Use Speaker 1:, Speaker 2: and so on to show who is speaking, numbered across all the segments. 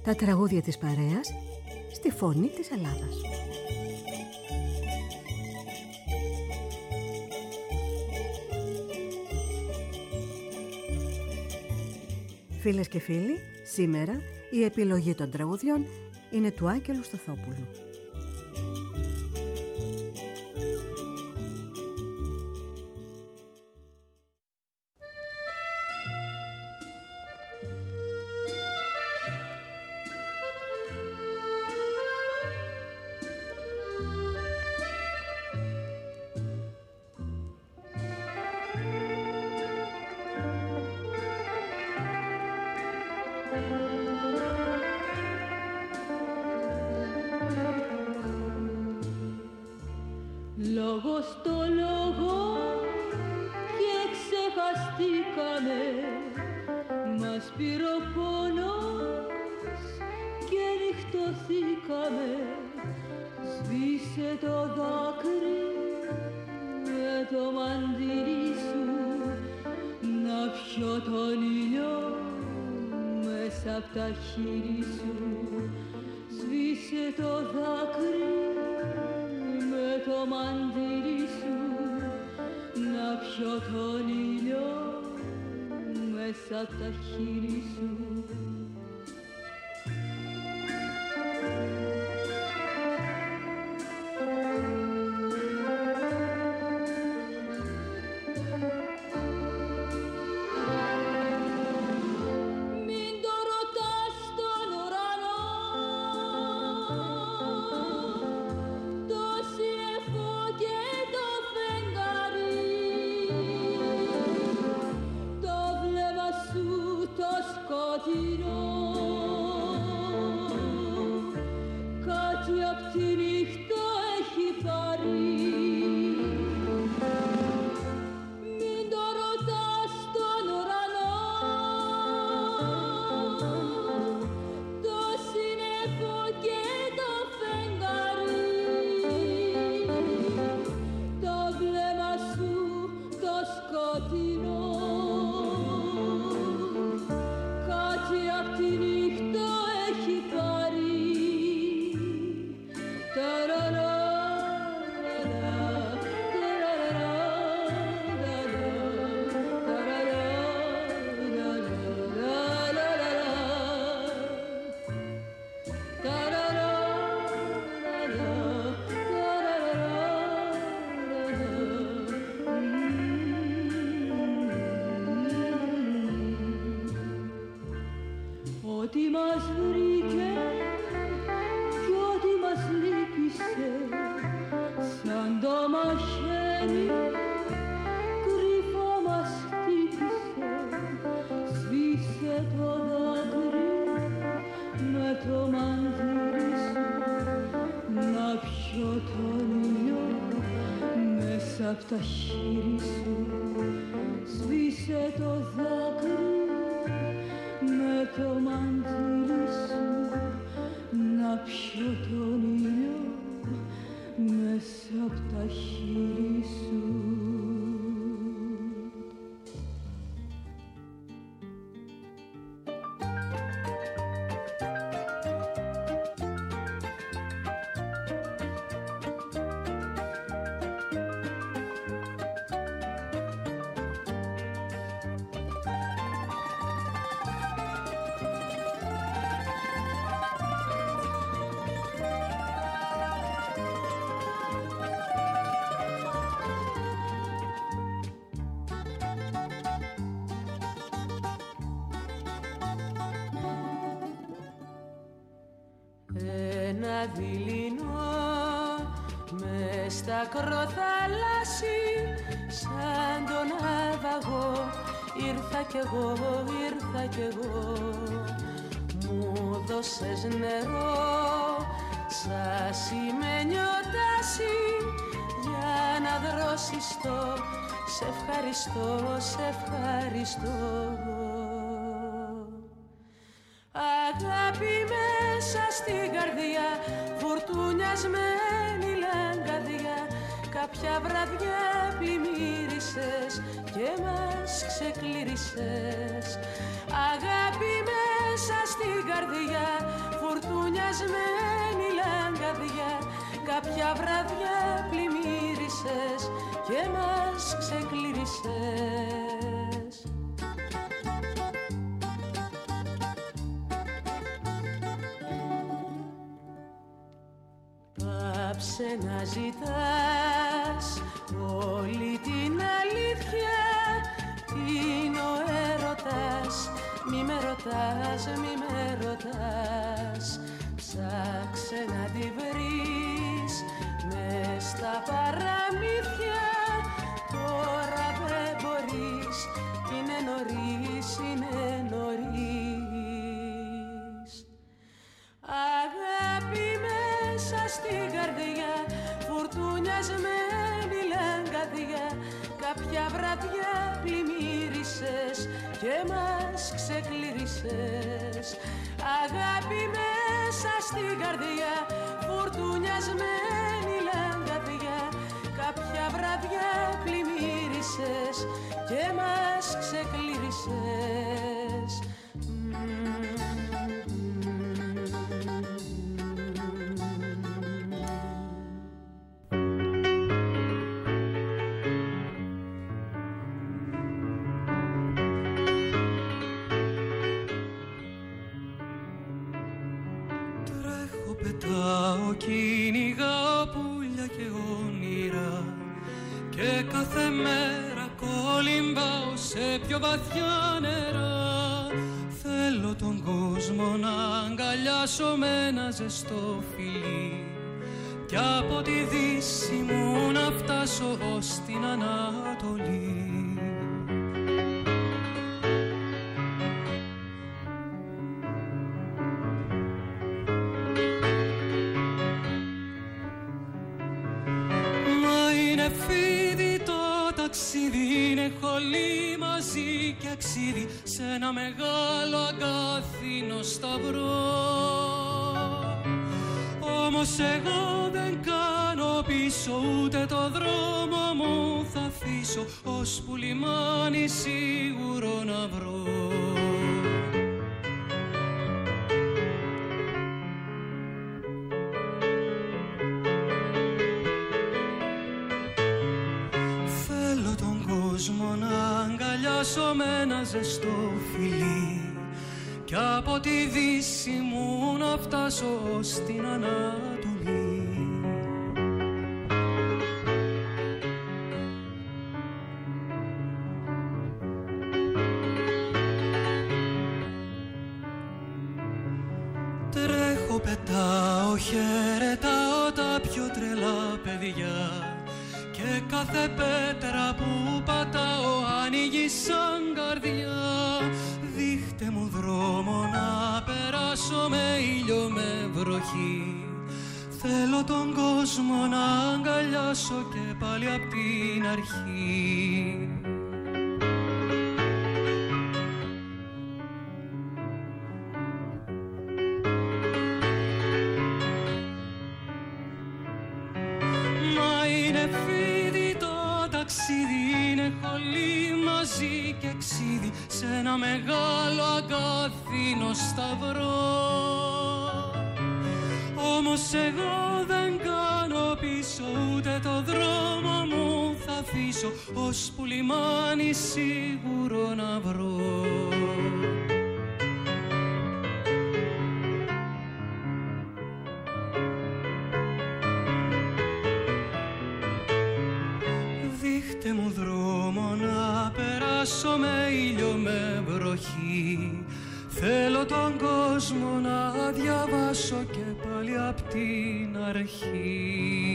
Speaker 1: Τα τραγούδια της παρέας στη φωνή της Ελλάδας. Φίλες και φίλοι, σήμερα η επιλογή των τραγουδιών είναι του Άγγελου Σταθόπουλου.
Speaker 2: Λόγο στο λόγο και ξεχαστήκαμε, μας πήρε ο πόνος και νυχτωθήκαμε. Σβήσε το δάκρυ με το μαντήρι σου, να πιω τον ήλιο μέσα απ' τα χείλη σου. Σβήσε το δάκρυ με το μαντήρι σου, να πιω τον ήλιο μέσα απ' τα χείλη σου.
Speaker 3: απ' τα χείλη σου, σβήσε το δάκρυ με το μαντήλι σου, να πιω τον ήλιο μέσα απ' τα χείλη σου.
Speaker 2: Ένα δειλινό μες στα ακροθαλάσσι, σαν τον άβαγο ήρθα κι εγώ, ήρθα κι εγώ. Μου δώσες νερό σαν σημαίνιο τάσι, για να δροσιστώ, σε ευχαριστώ, σε ευχαριστώ. Αγάπη μέσα στην καρδιά, φουρτουνιασμένη λαγκαδιά, κάποια βραδιά πλημμύρισες και μας ξεκλήρισες. Αγάπη μέσα στην καρδιά, φουρτουνιασμένη λαγκαδιά, κάποια βραδιά πλημμύρισες και μας ξεκλήρισες. Πάψε να ζητάς όλη την αλήθεια, είναι ο έρωτας, μη με ρωτάς, μη με ρωτάς. Ψάξε να τη βρεις μες στα παραμύθια, τώρα δεν μπορείς, είναι νωρίς, είναι νωρίς. Αγάπη μέσα στην καρδιά, φουρτουνιασμένη λαγκαδιά, κάποια βραδιά πλημμύρισες και μας ξεκλήρισες. Αγάπη μέσα στην καρδιά, φουρτουνιασμένη λαγκαδιά, κάποια βραδιά πλημμύρισες και μας ξεκλήρισες.
Speaker 4: Κυνηγάω πουλιά και όνειρα και κάθε μέρα κολυμπάω σε πιο βαθιά νερά. Θέλω τον κόσμο να αγκαλιάσω με ένα ζεστό φιλί κι από τη δύση μου να φτάσω ως την Ανατολή. Είναι χολή μαζί και αξίδι σε ένα μεγάλο αγκάθινο σταυρό. Όμως εγώ δεν κάνω πίσω, ούτε το δρόμο μου θα αφήσω, ώσπου λιμάνι σίγουρο να βρω. Να αγκαλιάσω με ένα ζεστό φιλί κι από τη δύση μου να φτάσω στην Ανατολή. Τρέχω, πετάω, χαιρετάω τα πιο τρελά παιδιά και κάθε πέτρα που πατάω ανοίγει σαν καρδιά. Δείχτε μου δρόμο να περάσω με ήλιο, με βροχή. Θέλω τον κόσμο να αγκαλιάσω και πάλι απ' την αρχή. Είναι χολή μαζί και εξίδι σε ένα μεγάλο αγκάθινο σταυρό. Όμως εγώ δεν κάνω πίσω, ούτε το δρόμο μου θα αφήσω, ώσπου λιμάνι σίγουρο να βρω. Δείχτε μου δρόμο να περάσω με ήλιο, με βροχή. Θέλω τον κόσμο να διαβάσω και πάλι απ' την αρχή.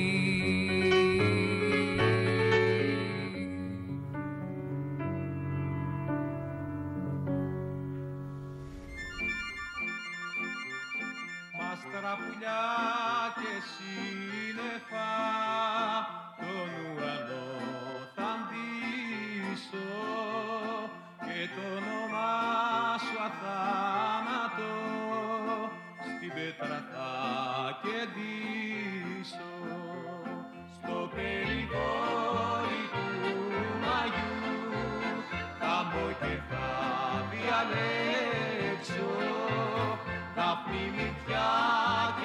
Speaker 5: Μάστρα πουλιά και σύννεφα τον ουρανό θα ντύσω και το όνομά σου αθάνατο στην πέτρα θα κεντήσω. Στο περιγόρι του Μαγιού θα μπω και θα διαλέξω τα πνιμητιά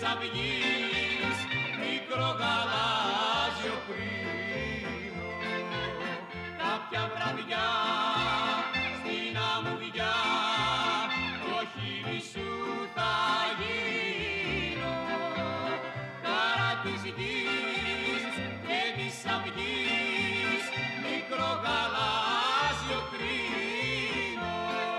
Speaker 5: αυγής μικρό γαλάζιο κρίνο. Κάποια βραδιά στην αμμουδιά το χείλη σου θα γίνω. Καρά της γης και της αυγής μικρό γαλάζιο κρίνο.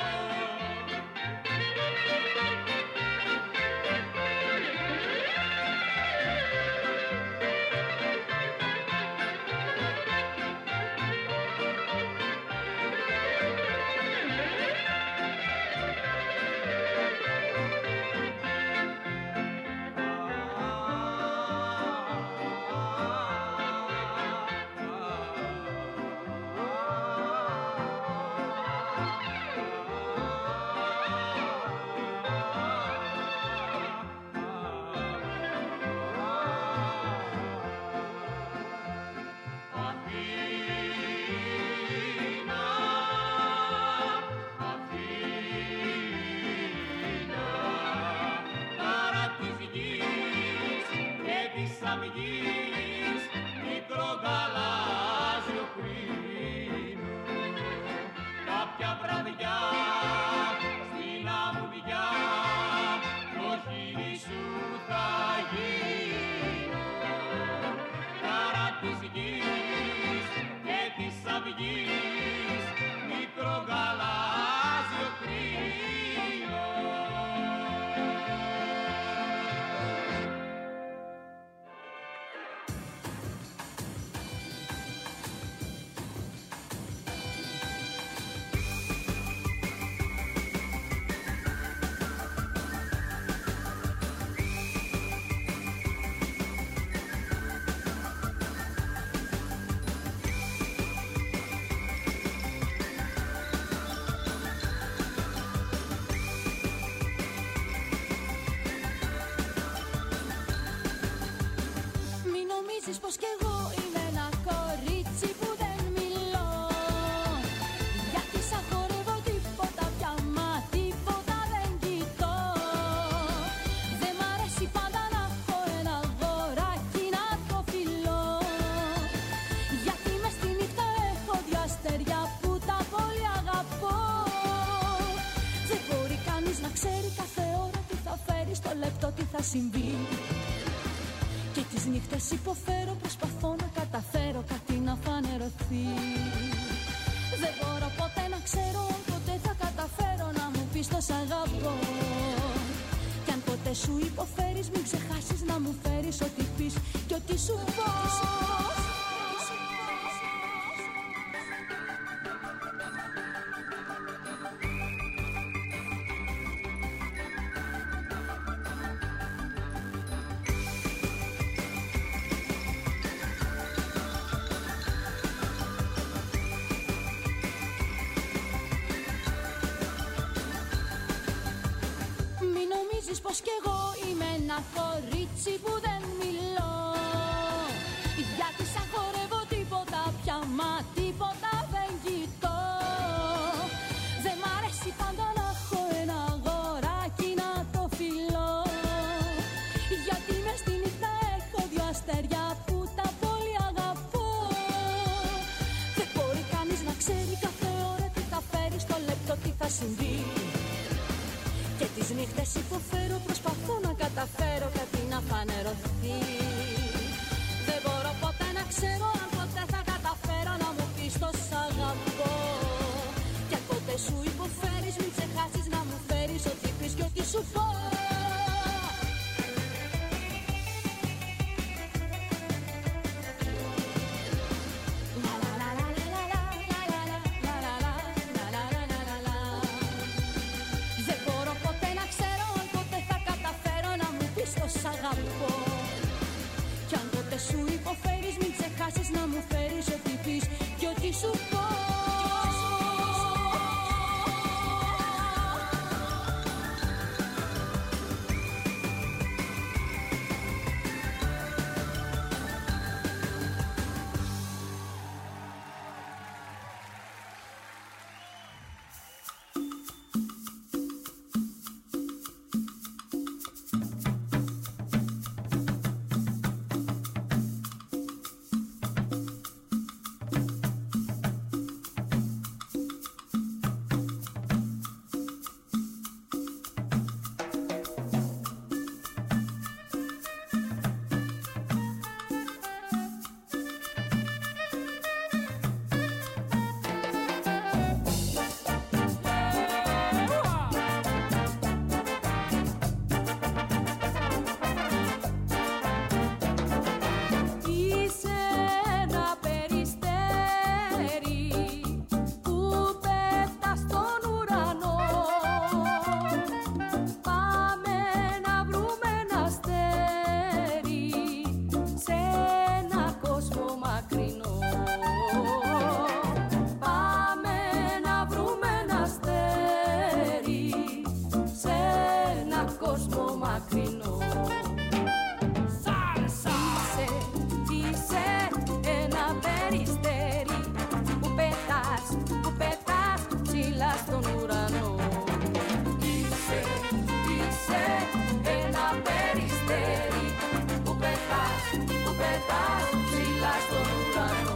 Speaker 3: Συμβεί. Και τις νύχτες υποφέρω, προσπαθώ να καταφέρω κάτι να φανερωθεί. Δεν μπορώ ποτέ να ξέρω αν ποτέ θα καταφέρω να μου πεις το σ' αγαπώ. Κι αν ποτέ σου υποφέρεις μην ξεχάσεις να μου φέρεις ό,τι πεις και ό,τι σου πω.
Speaker 6: Πως κι εγώ είμαι ένα κορίτσι που δεν μιλώ, γιατί σαν χορεύω τίποτα πια, μα τίποτα δεν κοιτώ. Δεν μ' αρέσει πάντα να έχω ένα αγοράκι να το φιλώ, γιατί μες στη νύχτα έχω δυο αστέρια που τα πολύ αγαπώ. Δεν μπορεί κανείς να ξέρει κάθε ώρα τι θα φέρει στο λεπτό, τι θα συμβεί. Και τις νύχτες υποφέρω, προσπαθώ να καταφέρω κάτι να φανερωθεί. Δεν μπορώ ποτέ να ξέρω αν ποτέ θα καταφέρω να μου πεις το σ' αγαπώ. Και αν ποτέ σου υποφέρεις μην ξεχάσεις να μου φέρεις ό,τι πεις και ό,τι σου πω. Σ' αγαπώ. Κι αν ποτέ σου υποφέρεις μην ξεχάσεις
Speaker 2: ψηλά στον ουρανό. Είσαι ένα περιστέρι που πετάς ψηλά στον ουρανό.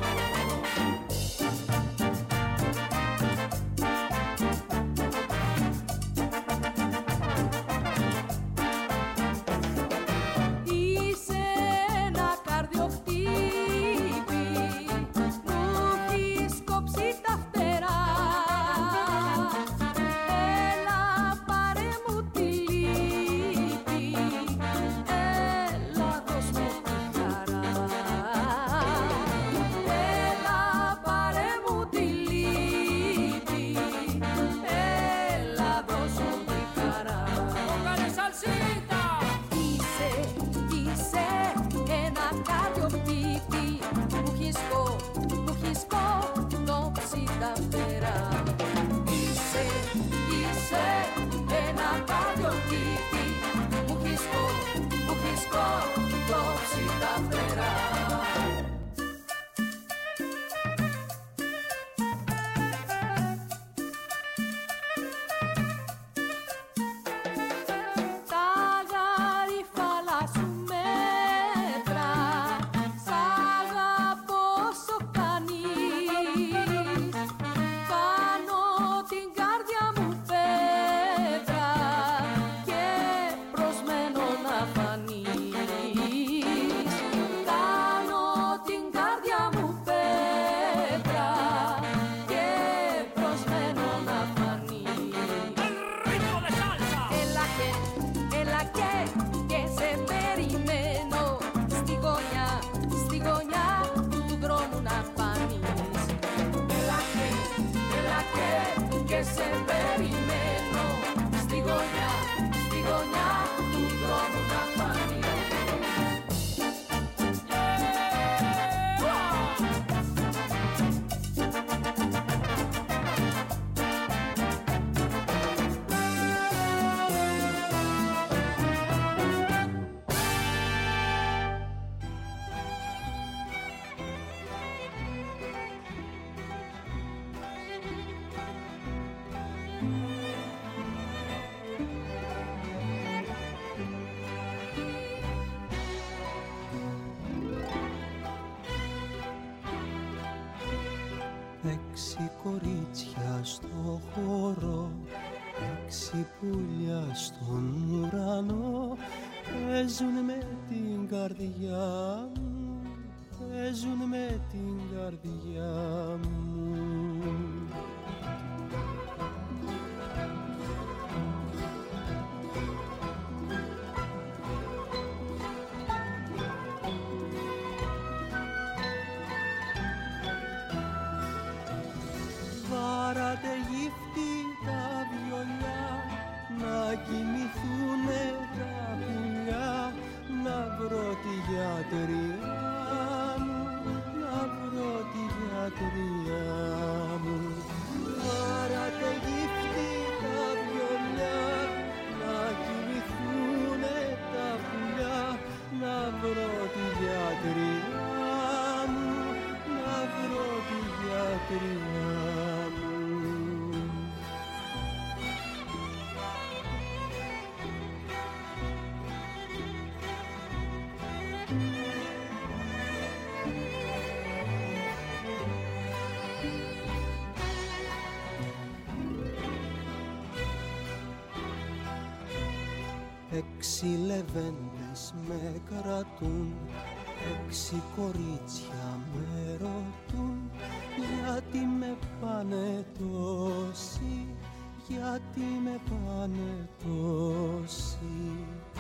Speaker 4: Έξι κορίτσια στο χώρο, έξι πουλιά στον ουρανό, παίζουν με την καρδιά μου, παίζουν με την καρδιά μου. Βάρατε γύφτη τα βιολιά, να κοιμηθούνε τα πουλιά, να βρω τη γιατριά μου, να βρω τη γιατριά μου. Βάρατε γύφτη τα βιολιά, να κοιμηθούνε τα πουλιά, να βρω τη γιατριά μου, να βρω τη γιατριά μου. Έξι λεβέντες με κρατούν, έξι κορίτσια με ρωτούν, γιατί με πάνε τόσοι, γιατί με πάνε τόσοι.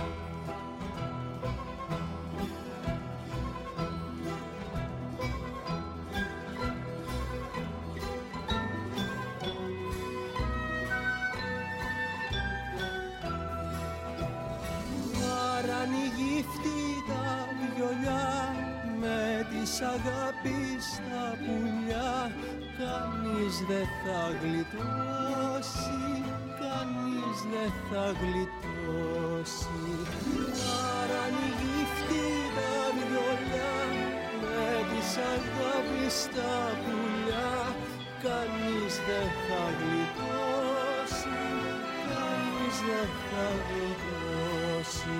Speaker 4: Της αγάπης τα πουλιά, κανείς δεν θα γλιτώσει, κανείς δεν θα γλιτώσει. Άρα ανοιγήφθη τα βιολιά, με της αγάπης τα πουλιά, κανείς δεν θα γλιτώσει.
Speaker 7: θα γλιτώσει.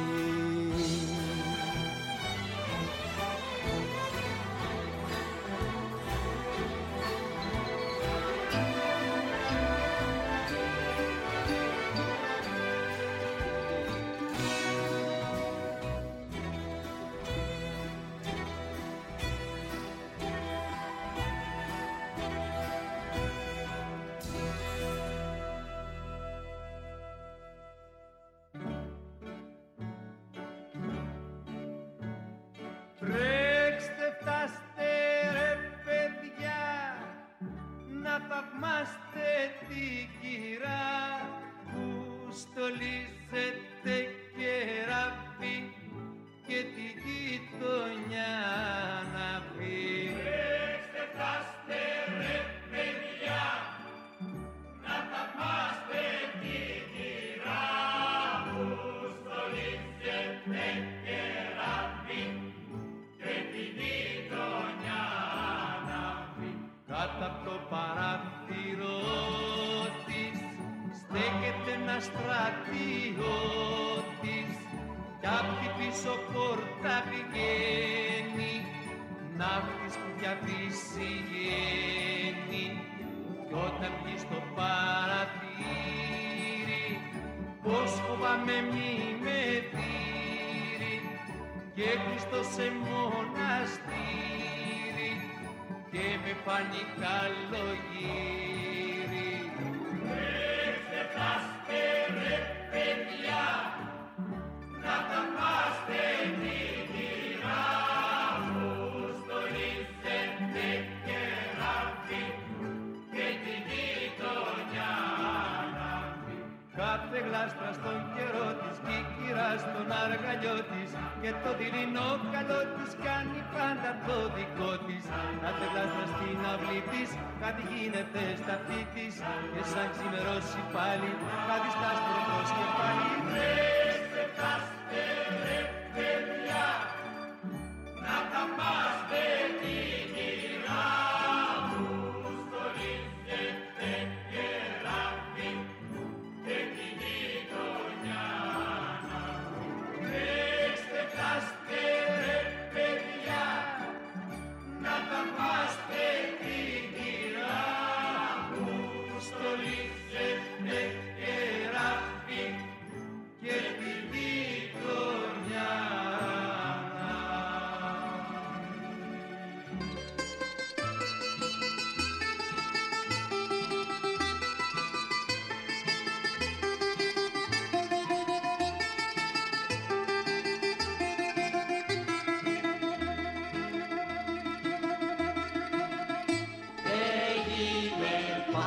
Speaker 5: Τρέξτε, φτάστε ρε παιδιά, να θαυμάστε την κυρά που στολίζεται κεράφι και τη γειτονιά να πει. Τρέξτε, φτάστε ρε παιδιά, να θαυμάστε την κυρά που στολίζεται κεράφι και τη γειτονιά να πει. Κάτω απ' το παράθυρο της στέκεται ένα στρατιώτης κι απ' την πίσω πόρτα πηγαίνει ναύτης που για φυσιγαίνει. Κι όταν βγει στο παραθύρι πως φοβάμαι μη με δει και κλειστό σε μοναστήρι και με φάνει καλογύρι. Τρέξτε, φτάστε ρε παιδιά, να θαυμάστε την κυρά που στολίζεται κεράφι και τη γειτονιά να πει. Κάθε γλάστρα στον καιρό της κι η κυρά στον αργαλιό της και το δειλινό καλό της κάνει πάντα το δικό της. Κάθε γλάστρα στην αυλή της κάτι γίνεται στα αυτή της και σαν ξημερώσει πάλι κάτι στα στροφός και πάλι. Τρέξτε, φτάστε ρε παιδιά, να θαυμάστε την κυρά που στολίζεται κεράφι και τη γειτονιά να πει. Τρέξτε, φτάστε ρε παιδιά, να θαυμάστε την κυρά που στολίζεται κεράφι και τη γειτονιά να
Speaker 7: Έγινε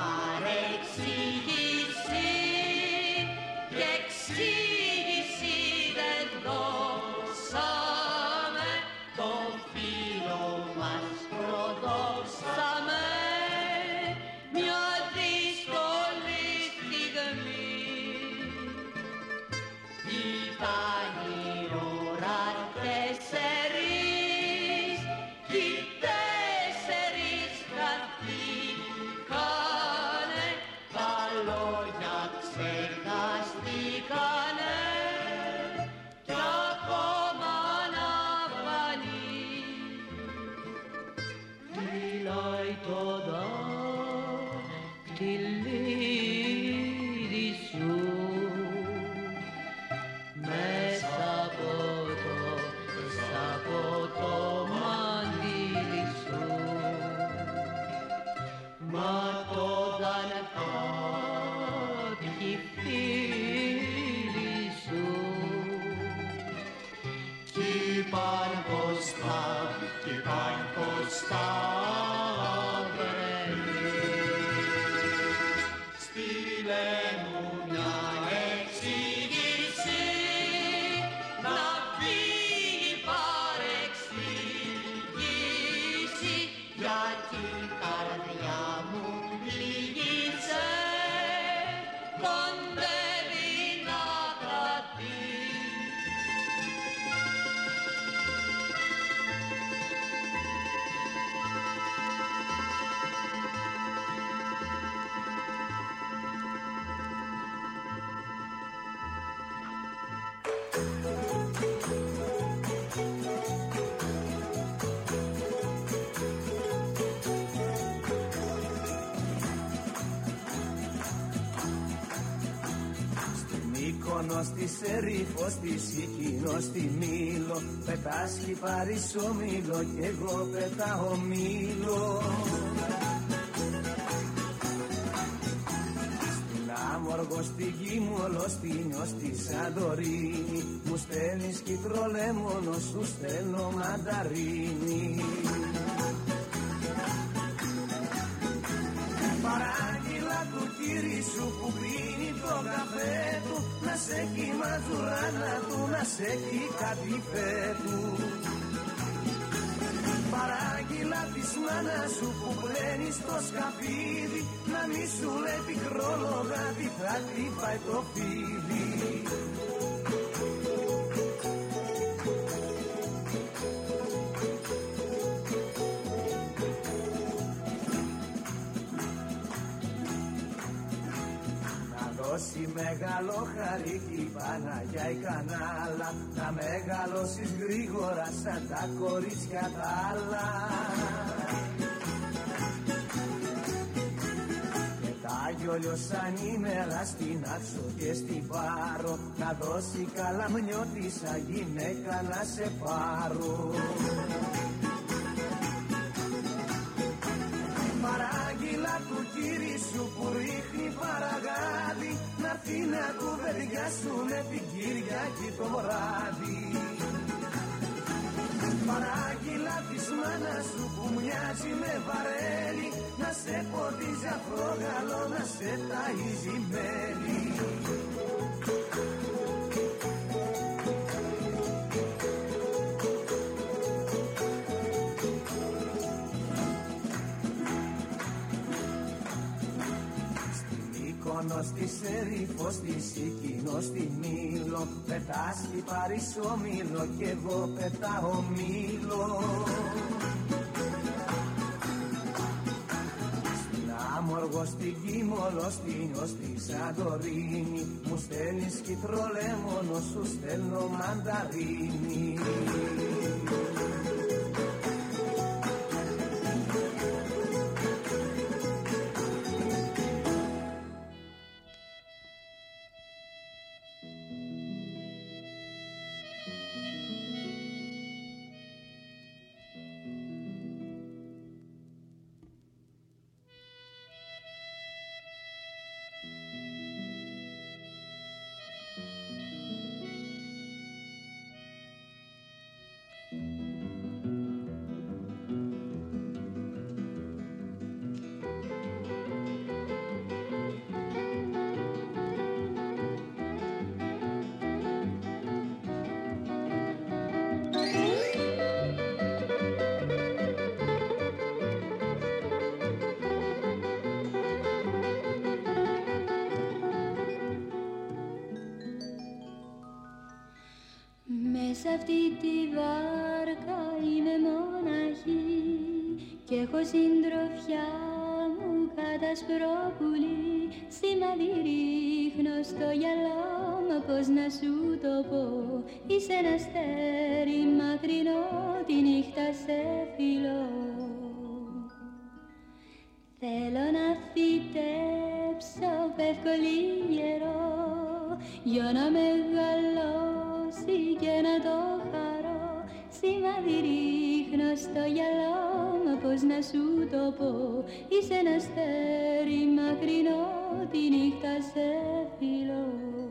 Speaker 7: παρεξήγηση και εξήγηση δεν δώσαμε, το φίλο μας προδώσαμε μια δύσκολη στιγμή. Ήταν η ώρα 4 κι οι 4 χαθήκανε, τα λόγια ξεχαστήκανε κι ακόμα να φανεί. Φυλάει το δάχτυλίδι σου μέσα από το μαντίλι σου. Μα όταν κάποιοι φίλοι σου κι είπαν πως θα βρεθείς, στείλε μου μια εξήγηση να φύγει παρεξήγηση, γιατί η καρδιά μου πληγήσε, κοντεύει να χαθεί.
Speaker 8: Μύκονος, της Ερήφος, της Σικίνος, στη Μήλο. Πετάς χιπάρις ομίλο κι εγώ πετάω μήλο. Στην Άμοργο, στην Κίμολο, στην Νιώ, στη Σαντορίνη. Μου στέλνεις κυτρολέμονο, σου στέλνω μανταρίνι. Παράγγειλα του κύρι σου που πίνει το καφέ του, να σε έχει μαζουράνα του, να σε έχει κατηφέ του. Παράγγειλα της μάνας σου που πλένει στο σκαφίδι, να μη σου λέει πικρόλογα τι θα χτυπάει το φίδι. Δώσει μεγάλο χαρίκι Παναγιά η κανάλα, να μεγαλώσεις γρήγορα σαν τα κορίτσια τα άλλα. Και τα γιόλιο σαν ημέρα στην Άξο και στην Πάρο, να δώσει καλαμνιώτησα γυναίκα να σε πάρω. Παράγγειλα του κύρι σου που ρίχνει παραγάδι, να'ρθεί να κουβεντιάσουνε την Κυριακή το βράδυ. Παράγγειλα της μάνας σου που μοιάζει με βαρέλι, να σε ποτίζει αφρόγαλο, να σε ταΐζει μέλι. Στη Σερίφο, στη Σικίνο, στη Μήλο. Πετάς χιπάρις ομίλο κι εγώ πετάω μήλο. Στην Άμοργο, στην Κίμολο, στη Νιώ, στη Σαντορίνη. Μου στέλνεις κυτρολέμονο, σου στέλνω μανταρίνι.
Speaker 3: Μέσα αυτή τη βάρκα είμαι μοναχή κι έχω συντροφιά μου κατασπρόπουλη. Σημάδι ρίχνω στο γυαλό, μα πώς να σου το πω. Είσαι ένα αστέρι μακρινό, τη νύχτα σε φιλώ. Θέλω να φυτέψω πεύκολη γερό, για να μεγαλώσει και να το χαρώ. Σημάδι ρίχνω στο γυαλό, μα πώς να σου το πω. Είσαι ένα αστέρι μακρινό, τη νύχτα σε φιλώ.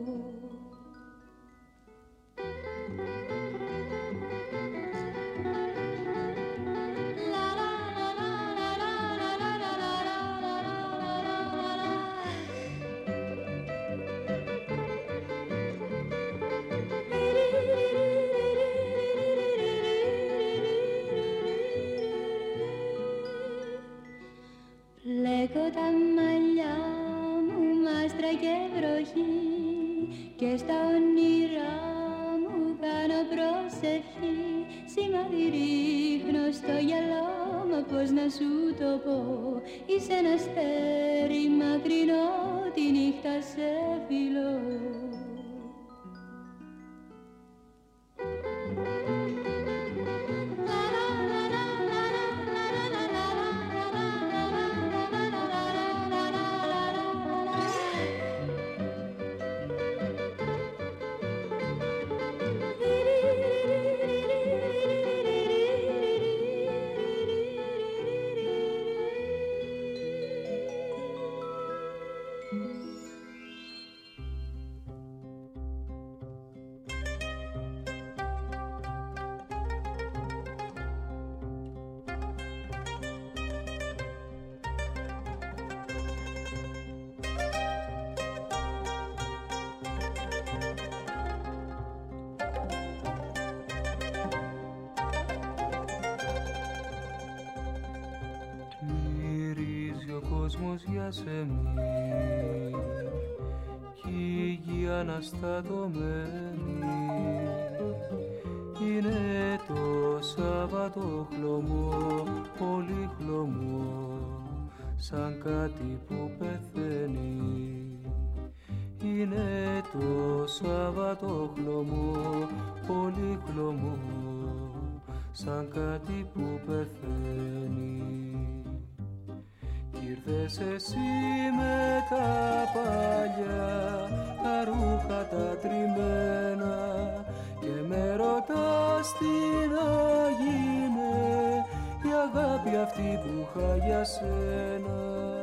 Speaker 3: Πλέκω τα μαλλιά μου μάστρα και βροχή και στα όνειρά μου κάνω προσευχή. Σημάδι ρίχνω στο γυαλό, μα πώς να σου το πω. Είσαι ένα αστέρι μακρινό, τη νύχτα σε φιλώ.
Speaker 4: κόσμος για σεμί κι η γη αναστατωμένη. Είναι το Σάββατο χλωμό, πολύ χλωμό, σαν κάτι που πεθαίνει. Είναι το Σάββατο χλωμό, πολύ χλωμό, σαν κάτι που πεθαίνει. Ήρθες εσύ με τα παλιά, τα ρούχα τα τριμμένα και με ρωτάς τι να γίνε η αγάπη αυτή που είχα για σένα.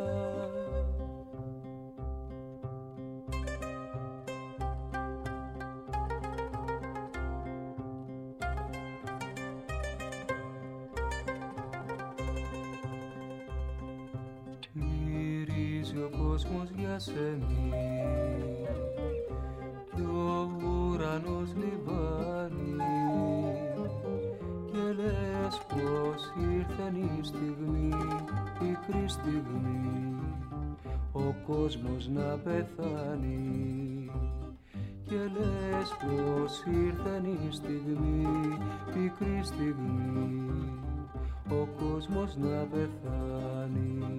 Speaker 4: Μυρίζει ο κόσμος για σεμί κι ο ουρανός λιβάνει και λες πως ήρθεν η στιγμή, πικρή στιγμή, ο κόσμος να πεθάνει. Και λες πως ήρθεν η στιγμή, πικρή στιγμή, ο κόσμος να πεθάνει.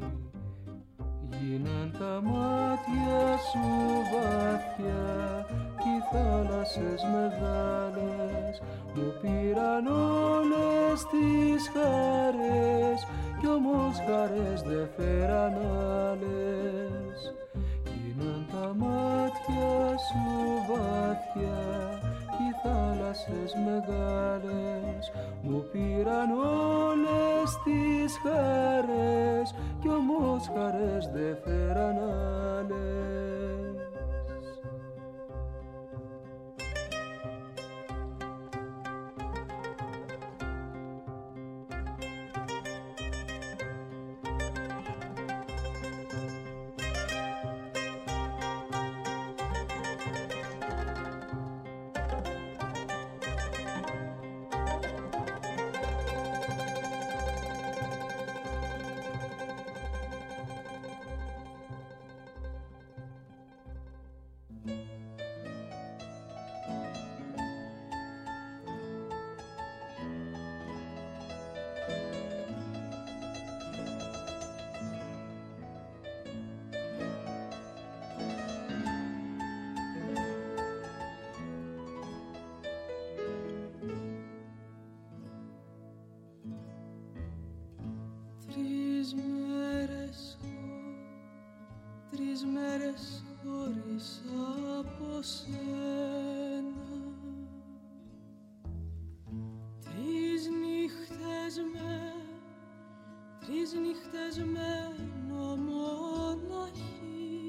Speaker 4: Γίναν τα μάτια σου βαθιά κι οι θάλασσες μεγάλες μου πήραν όλες τις χαρές κι όμως χαρές δε φέραν άλλες. Γίναν τα μάτια σου βαθιά κι οι θάλασσες μεγάλες μου πήραν όλες τις χαρές κι όμως χαρές δε φέραν άλλες.
Speaker 3: Τρεις μέρες χωρίς από σένα, τρεις νύχτες μένω μοναχή,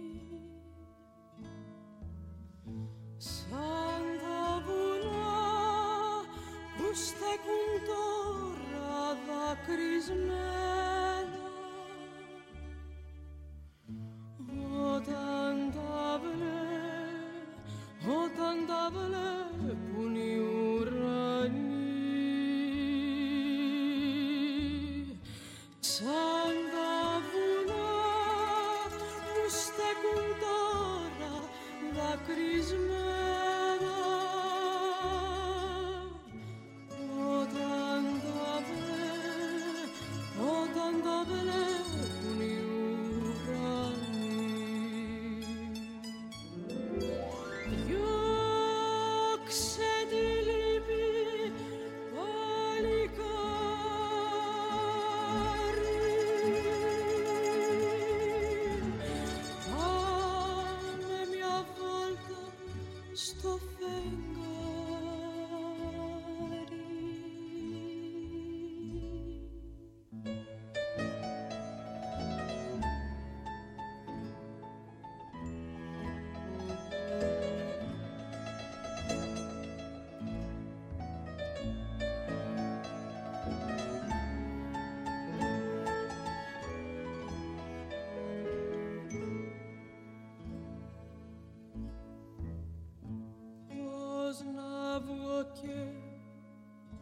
Speaker 3: σαν τα βουνά που στέκουν τώρα δακρυσμένα. Όταν τα βλέπουν οι ουρανοί, σαν τα βουνά που στέκουν τώρα δακρυσμένα. Όταν τα βλέπουν οι ουρανοί, διώξε τη λύπη παλικάρι, πάμε μια βόλτα στο φεγγάρι.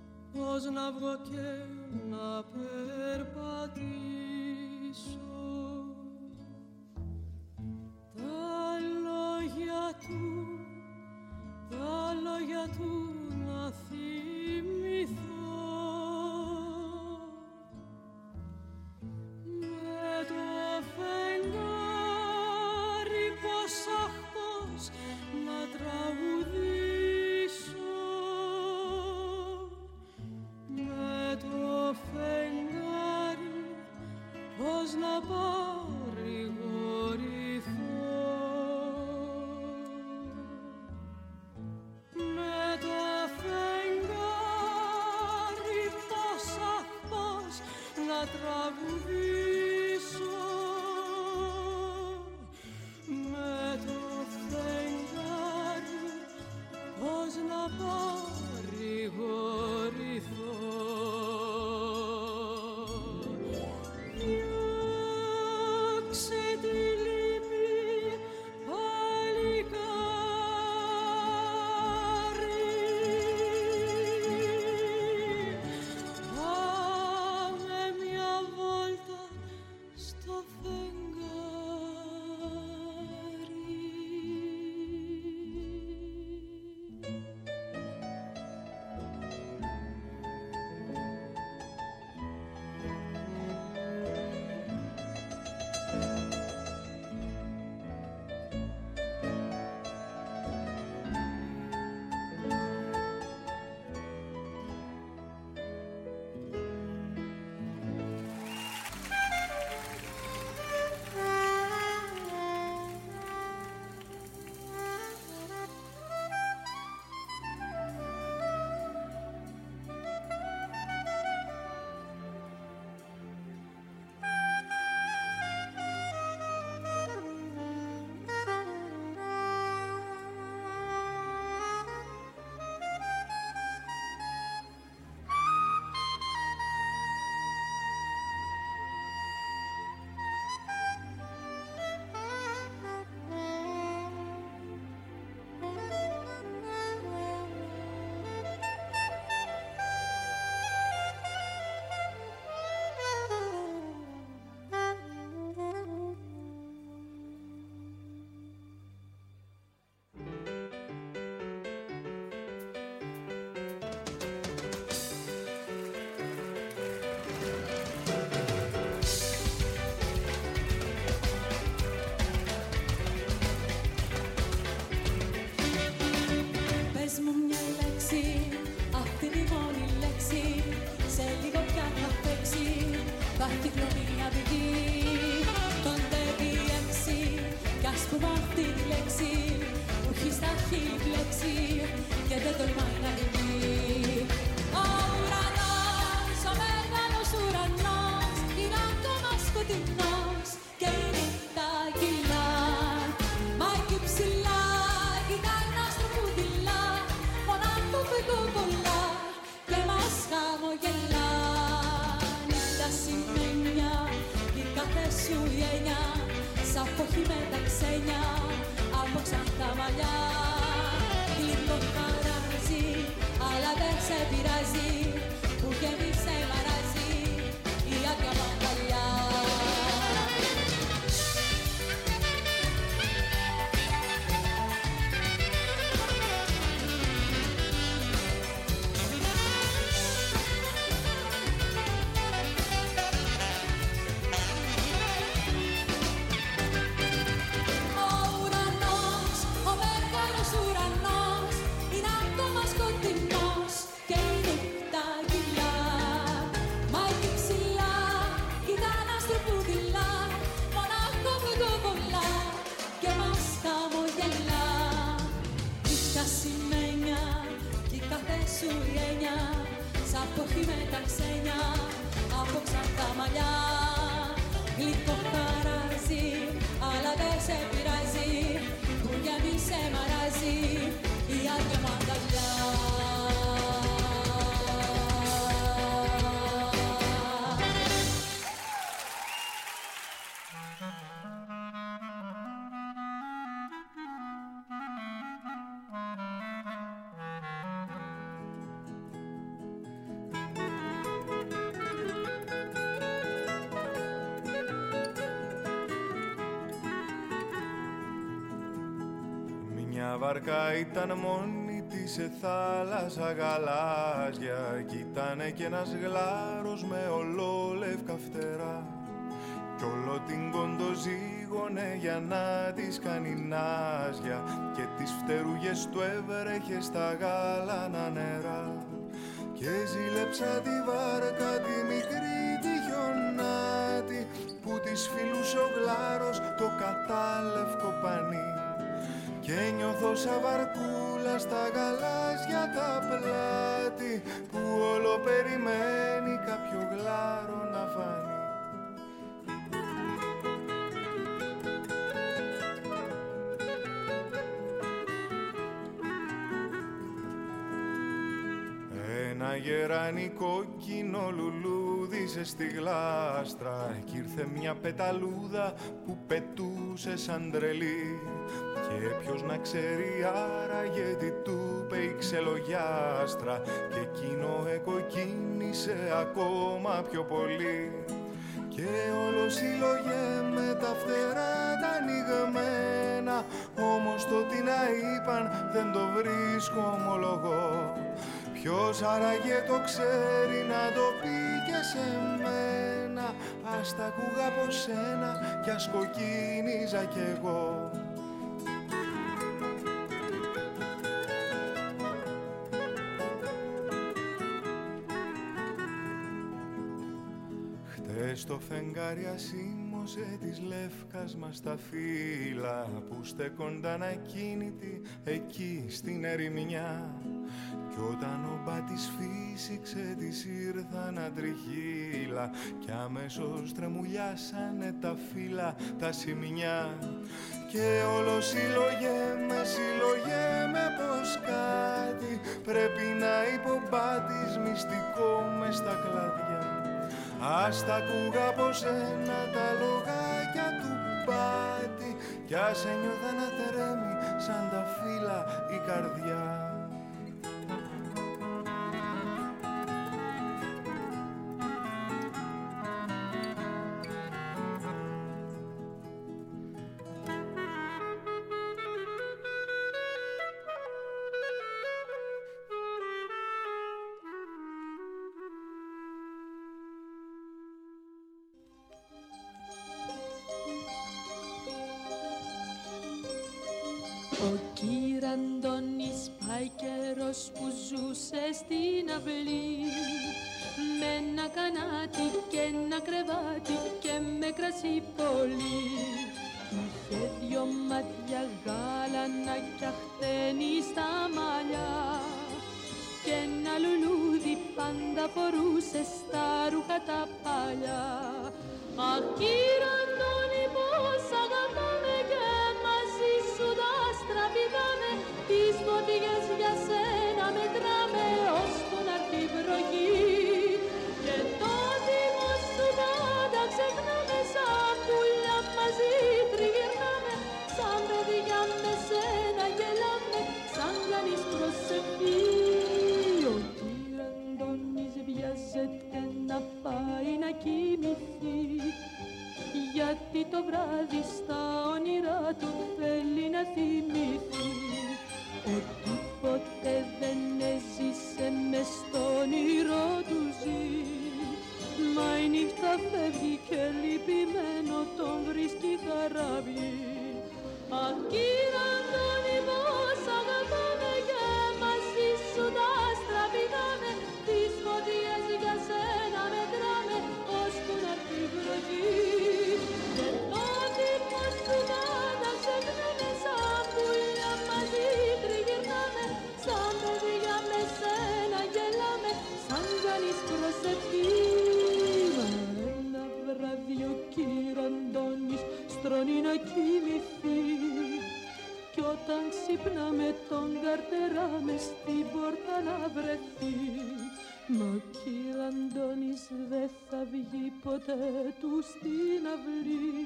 Speaker 3: Πώς να βγω και να περπατήσω,
Speaker 9: Μια βάρκα ήταν μόνη της σε θάλασσα γαλάζια κι ήτανε κι ένας γλάρος με ολόλευκα φτερά κι όλο την κοντοζήγωνε για να της κάνει νάζια και τις φτερούγες του έβρεχε στα γάλανα νερά και ζήλεψα τη βάρκα τη μικρή τη χιονάτη που της φιλούσε ο γλάρος το κατάλευκο πανί και νιώθω σαν βαρκούλα στα γαλάζια τα πλάτη που όλο περιμένει κάποιο γλάρο να φανεί. Ένα γεράνι κόκκινο λουλούδισε στη γλάστρα κι ήρθε μια πεταλούδα που πετούσε σαν τρελή και ποιος να ξέρει άραγε τι του είπε η ξελογιάστρα και εκείνο εκοκκίνησε ακόμα πιο πολύ και όλο σύλλογε με τα φτερά τα ανοιγμένα όμως το τι να είπαν δεν το βρίσκω ομολογώ. Ποιος άραγε το ξέρει να το πει και σε μένα ας τα ακούγα από σένα κι ας κοκκίνιζα κι εγώ. Χτες το φεγγάρι ασήμωσε της Λεύκας μας τα φύλλα που στέκονταν ακίνητοι εκεί στην ερημιά κι όταν ο μπάτης φύσηξε της ήρθαν αντριχύλα κι αμέσως τρεμουλιάσανε τα φύλλα τα σημεινιά και όλο σύλλογε με πως κάτι πρέπει να είπε ο μπάτης μυστικό μες στα κλαδιά. Ας τα ακούγα από σένα τα λογάκια του μπάτη κι ας ένιωθα να τρέμει σαν τα φύλλα η καρδιά.
Speaker 3: Ο κυρ Αντώνης πάει καιρός που ζούσε στην αυλή με ένα κανάτι και ένα κρεβάτι και με κρασί πολύ. Είχε δυο μάτια γάλανα κι αχτένει στα μαλλιά και ένα λουλούδι πάντα φορούσε στα ρούχα τα παλιά. Αχ κυρ Αντώνη πως αγαπάμε και μαζί σου τα στραβηγάμε, τις φωτιές για σένα μετράμε ώσπου να'ρθεί βροχή και το θυμό σου πάντα ξεχνάμε σαν πουλιά μαζί τριγυρνάμε σαν παιδιά με σένα γελάμε σαν κάνεις προσευχή. Ο κυρ Αντώνης βιάζεται να πάει να κοιμηθεί γιατί το βράδυ στα όνειρά του θέλει να θυμηθεί ότι ποτέ δεν έζησε μες στο όνειρό του ζει μα η νύχτα φεύγει και λυπημένο τον βρίσκει χαράβι. Αχ κυρ Αντώνη πως αγαπάμε και μαζί σου τα στραβηγάμε, τις φωτιές για σένα μετράμε ώσπου να'ρθεί βροχή και το θυμό σου πάντα ξεχνάμε σαν πουλιά μαζί τριγυρνάμε σαν παιδιά με σένα γελάμε σαν κάνεις προσευχή. Ένα βράδυ ο κυρ Αντώνης στρώνει να κοιμηθεί κι όταν ξυπνάμε τον καρτερά μες στην πόρτα να βρεθεί μα ο κυρ Αντώνης δεν θα βγει ποτέ του στην αυλή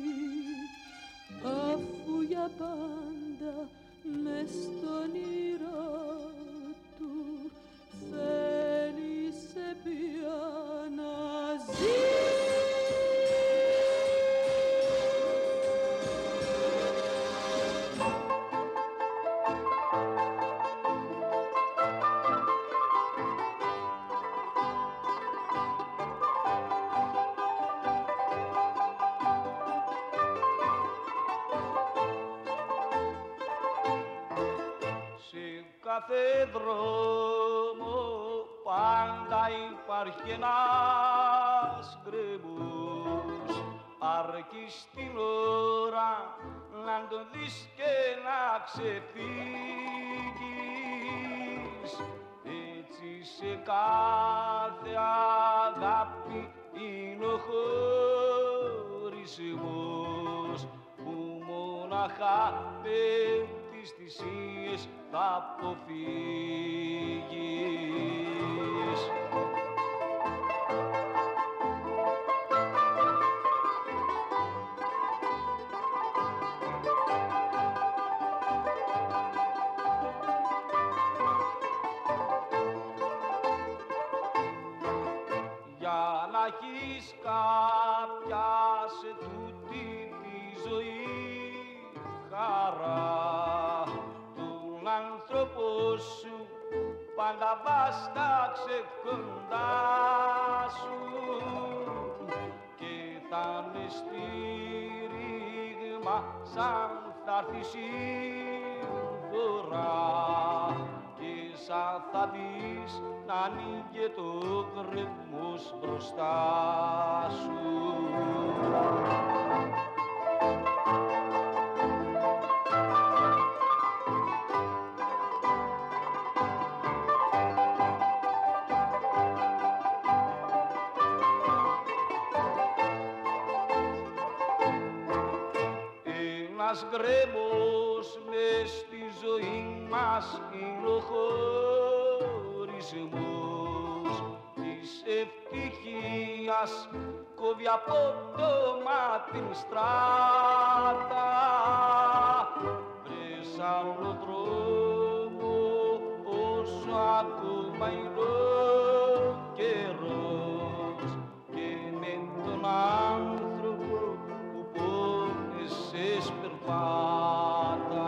Speaker 3: αφού για πάντα μες στον όνειρό του θέλησε πια να ζει.
Speaker 5: κάθε δρόμο πάντα υπάρχει ένας γκρέμος, αρκεί στην ώρα να τον δεις και να ξεφύγεις. Έτσι σε κάθε αγάπη είναι ο χωρισμός που μοναχά τις θυσίες θα αποφύγεις. Για να έχεις κάποια σε τούτη τη ζωή χαρά, τον άνθρωπό σου πάντα βάσταξε κοντά σου και θα είναι στήριγμα σαν θα έρθει σύμφορα και σαν θα δεις να ανοίγει το γκρεμός μπροστά σου. Ένας γκρέμος μες στη ζωή μας είναι ο χωρισμός της ευτυχίας, κόβει απότομα την στράτα. Βρες άλλο τρόπο όσο ακόμα είναι ο καιρός και με τον άνθρωπο που πόνεσες περπάτα.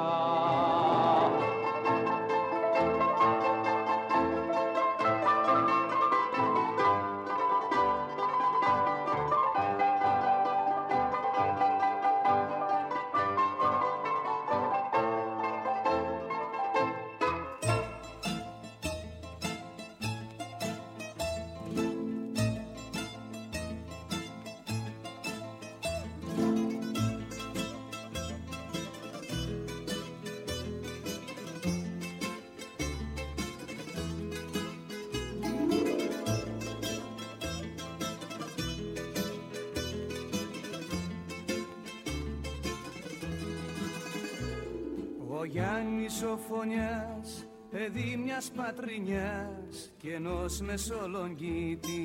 Speaker 8: Ο Γιάννης ο Φωνιάς, παιδί μιας πατρινιάς κι ενός Μεσολογγίτη,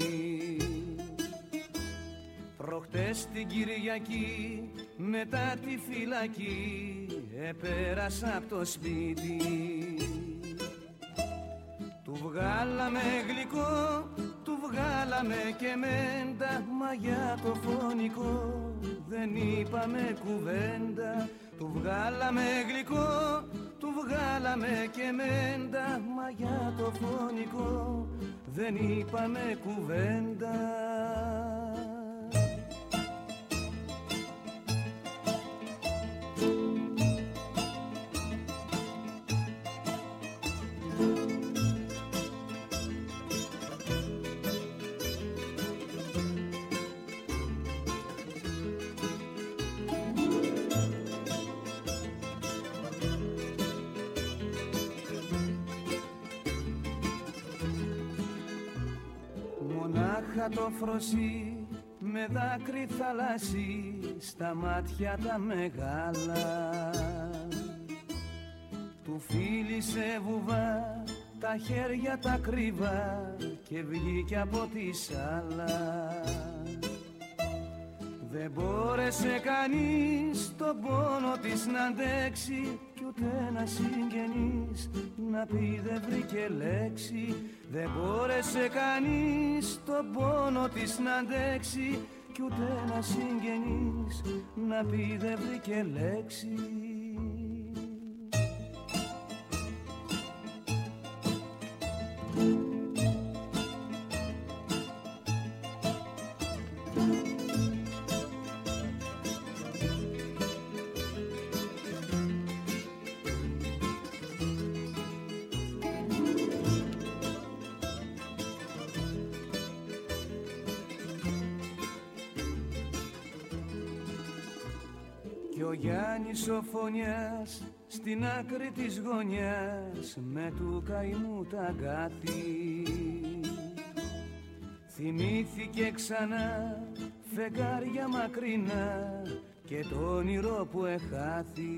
Speaker 8: προχτές την Κυριακή μετά τη φυλακή επέρασα απ' το σπίτι. Του βγάλαμε γλυκό, του βγάλαμε και μέντα, μα για το φωνικό δεν είπαμε κουβέντα. Του βγάλαμε γλυκό, του βγάλαμε και μέντα, μα για το φωνικό δεν είπαμε κουβέντα. Μονάχα το φροσί με δάκρυ θαλάσσι στα μάτια τα μεγάλα, του φίλησε βουβά τα χέρια τα κρύβα και βγήκε από τη σάλα. Δεν μπόρεσε κανείς τον πόνο της να αντέξει κι ούτε ένας συγγενής να πει δεν βρήκε λέξη. Δεν μπόρεσε κανείς τον πόνο της να αντέξει κι ούτε ένας συγγενής να πει δεν βρήκε λέξη. ο Γιάννης ο Φωνιάς στην άκρη της γωνιάς με του καημού τα αγκάθη. Θυμήθηκε ξανά φεγγάρια μακρινά και το όνειρο που εχάθη.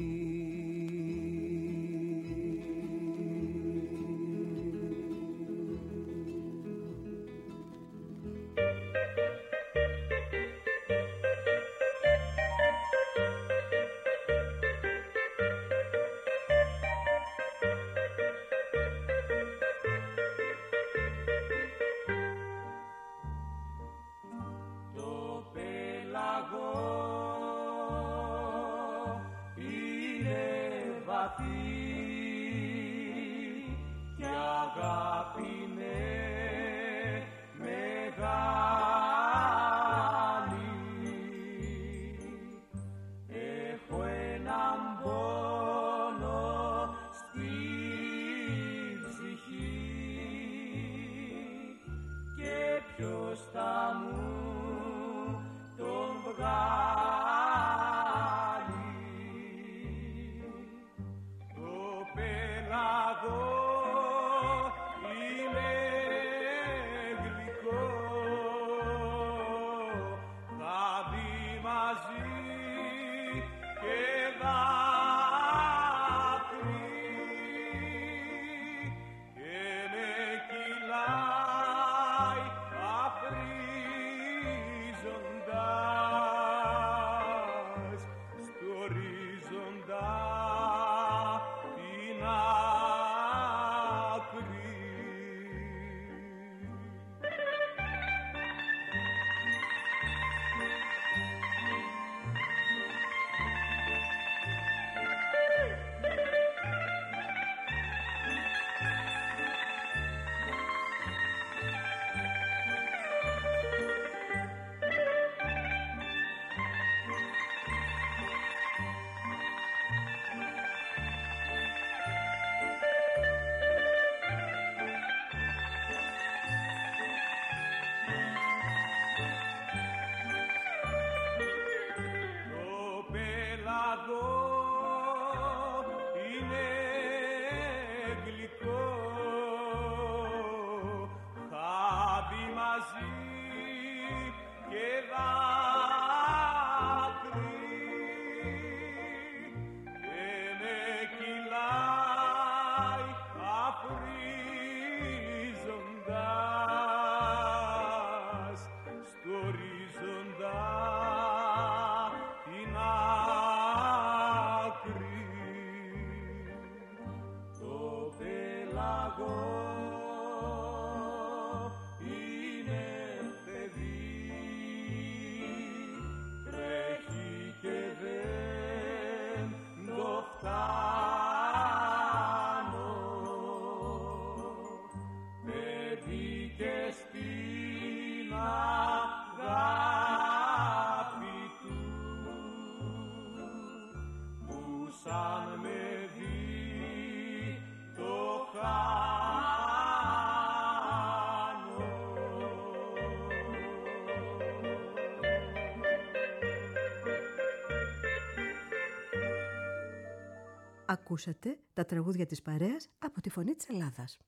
Speaker 1: Ακούσατε τα τραγούδια της παρέας από τη Φωνή της Ελλάδας.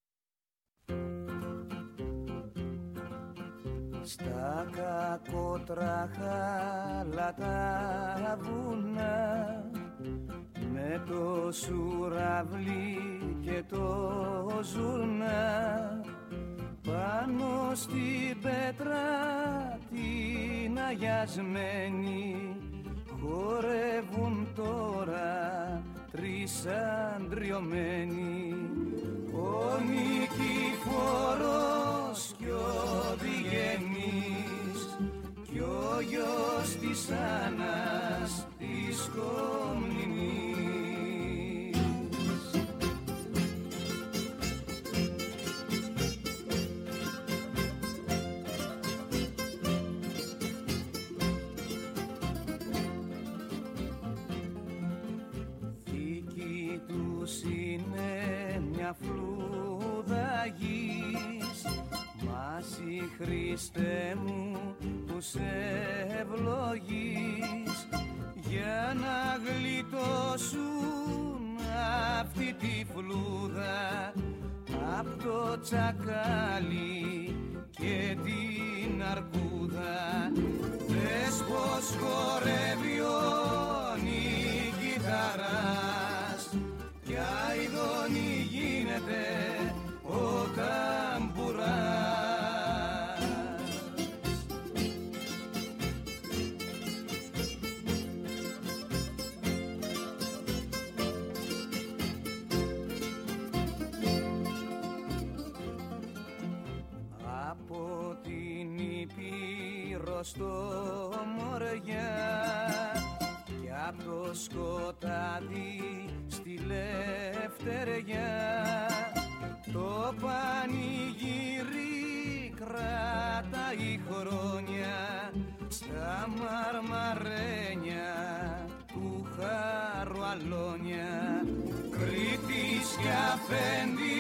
Speaker 8: Στα κακότραχα τα βουνά με το σουραβλί και το ζουρνά πάνω στην πέτρα την αγιασμένη χορεύουν τώρα τρεις αντριωμένοι, ο Νικηφόρος κι ο Διγενής κι ο γιος της Άννας της Κομνηνής. Φλούδα γης, μάση Χριστέ μου που σε ευλογείς, για να γλιτώσουν αυτή τη φλούδα απ' το τσακάλι και την αρκούδα. Δες πως χορεύει ο Νικηταράς κι αηδόνι γίνεται ο ταμπουράς. Από την Ήπειρο στο Μοριά κι απ' το σκοτάδι στη Λευτεριά το πανηγύρι κρατάει χρόνια στα μαρμαρένια του Χαρουαλόνια. Κρήτης και αφέντη